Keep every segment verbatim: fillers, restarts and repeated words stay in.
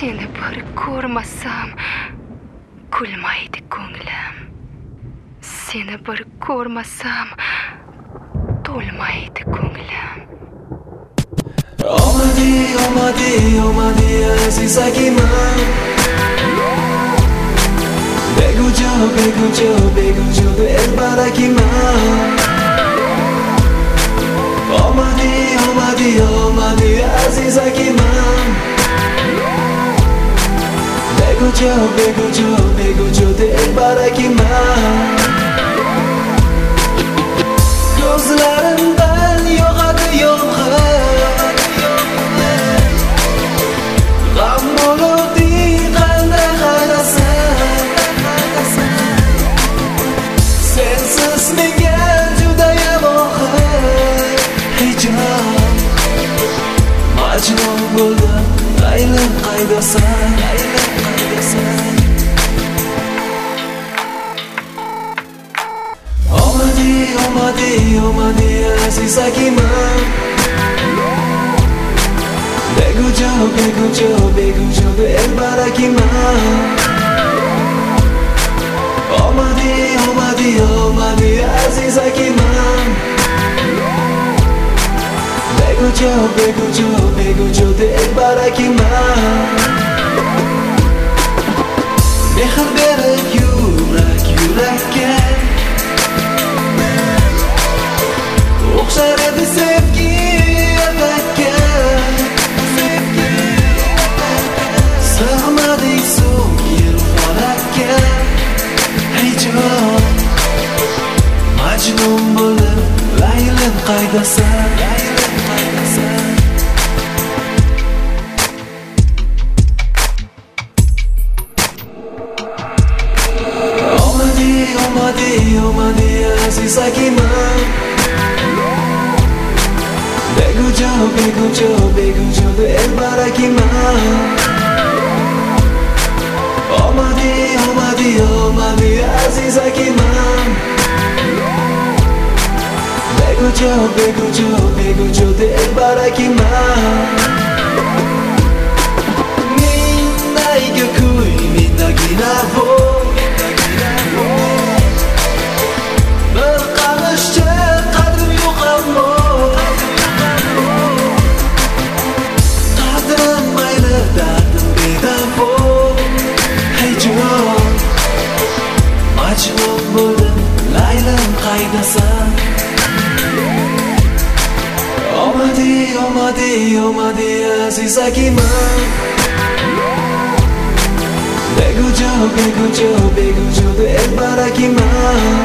Seni bir ko'rmasam kulmaydi ko'nglim. Seni bir ko'rmasam to'lmaydi ko'nglim. Omadi, omadi, omadi aziz akimam. Begujo, begujo, begujo dilbar akimam. Omadi, omadi, omadi aziz akimam. Begujo, begujo, begujo dilbar akimam. Ko'zlarimdan yog'adi yomg'ir. G'am bo'luvding qanday qarasam. Sensiz menga judayam og'ir. Hijron Majnun bo'ldim, qaylim qaydasan, qaylim qaydasan. Omadi, omadi, omadi aziz akimam. Begujo, begujo, begujo dilbar akimam. Omadi, omadi, omadi aziz akimam. Begujo, begujo, begujo dilbar akimam. Mehr berib yurak yurakka o'xshar edi sevgi atakka. Sig'madik so'ng yil falakka. Hijron Majnun bo'lib laylim qaydasan, laylim qaydasan. Omadi, omadi, omadi aziz akimam. Begujo, begujo, begujo dilbar akimam. Omadi, omadi, omadi aziz akimam. Begujo, begujo, begujo dilbar akimam. Mendagi kuy, mendagi navo. Bir qarashcha qadrim yo'q ammo. Qadrim mayli, dardim bedavo. Hijron Majnun bo'ldim, laylim qaydasan. Omadi, omadi, omadi aziz akimam. Begujo, begujo, begujo dilbar akimam.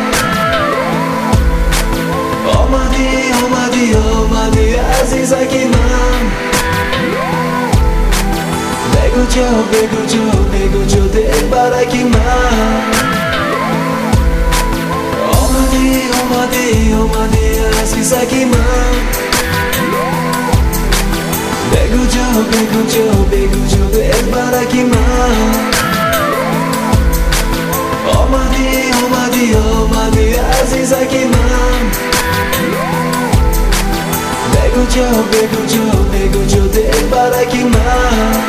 Omadi, omadi, omadi aziz akimam. Begujo, begujo, begujo dilbar akimam. Omadi, omadi, omadi aziz akimam. Begujo, begujo, begujo dilbar akimam. Omadi, omadi, omadi aziz akimam. Begujo, begujo, begujo dilbar akimam.